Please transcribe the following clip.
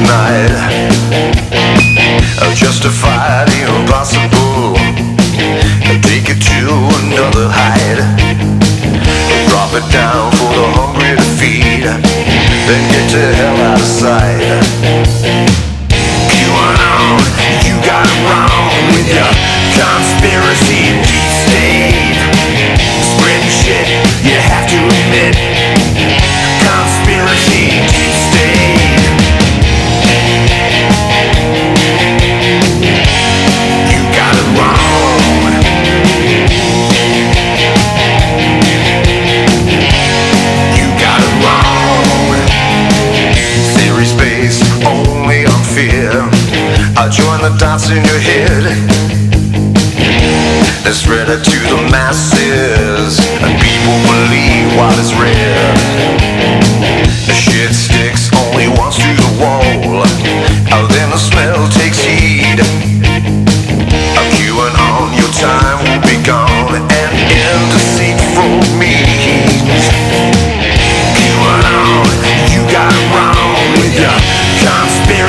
night. Justify the impossible. Take it to another height. Drop it down for the hungry to feed. Then get the hell out of sight. QAnon, you got it wrong with your conspiracy deep state. Spreading shit, you have to admit. Conspiracy deep state. You got it wrong. You got it wrong. Theories based only on fear. I join the dots in your head. Then spread it to the masses, and people believe what is real. The shit sticks only once to the wall. Then the smell takes heed. Queuing on, your time will be gone and in deceitful means. Queuing on, you got it wrong with your conspiracy.